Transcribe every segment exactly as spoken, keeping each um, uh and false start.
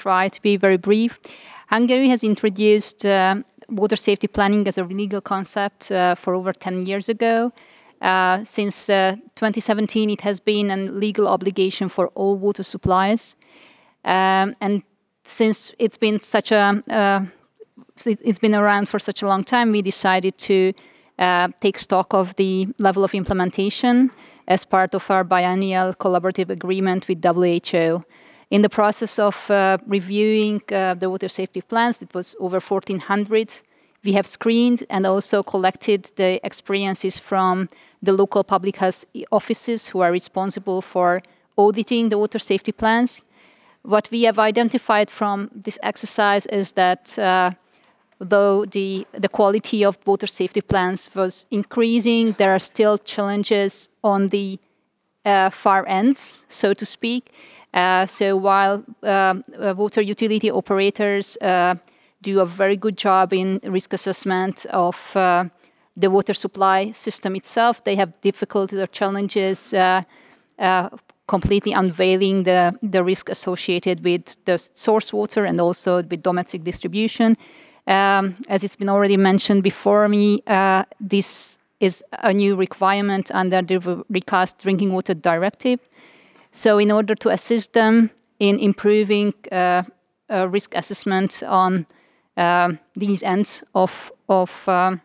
try to be very brief. Hungary has introduced uh, water safety planning as a legal concept uh, for over ten years ago. Uh, since uh, twenty seventeen, it has been a legal obligation for all water suppliers. Um, and since it's been such a, uh, it's been around for such a long time, we decided to uh, take stock of the level of implementation as part of our biennial collaborative agreement with W H O. In the process of uh, reviewing uh, the water safety plans, it was over fourteen hundred. We have screened and also collected the experiences from the local public health offices who are responsible for auditing the water safety plans. What we have identified from this exercise is that uh, though the, the quality of water safety plans was increasing, there are still challenges on the uh, far ends, so to speak. Uh, so while um, uh, water utility operators uh, do a very good job in risk assessment of uh, the water supply system itself, they have difficulties or challenges uh, uh, completely unveiling the, the risk associated with the source water and also with domestic distribution. Um, as it's been already mentioned before me, uh, this is a new requirement under the recast Drinking Water Directive. So in order to assist them in improving uh, uh, risk assessment on uh, these ends of, of um,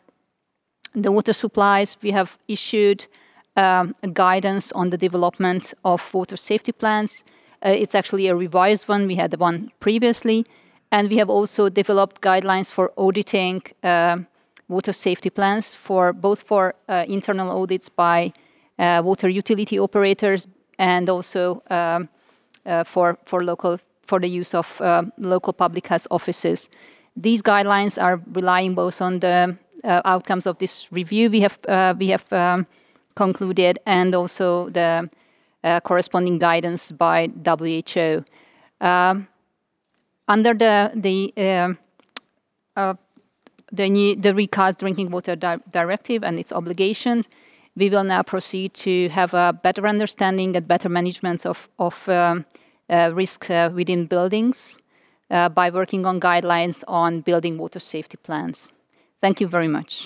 the water supplies, we have issued um, a guidance on the development of water safety plans. Uh, it's actually a revised one. We had the one previously. And we have also developed guidelines for auditing uh, water safety plans for both for uh, internal audits by uh, water utility operators and also um, uh, for for local for the use of uh, local public health offices. These guidelines are relying both on the uh, outcomes of this review we have uh, we have um, concluded and also the uh, corresponding guidance by W H O. Um, under the the uh, uh, the, new, the recast Drinking Water Di Directive and its obligations, we will now proceed to have a better understanding and better management of, of um, uh, risks uh, within buildings uh, by working on guidelines on building water safety plans. Thank you very much.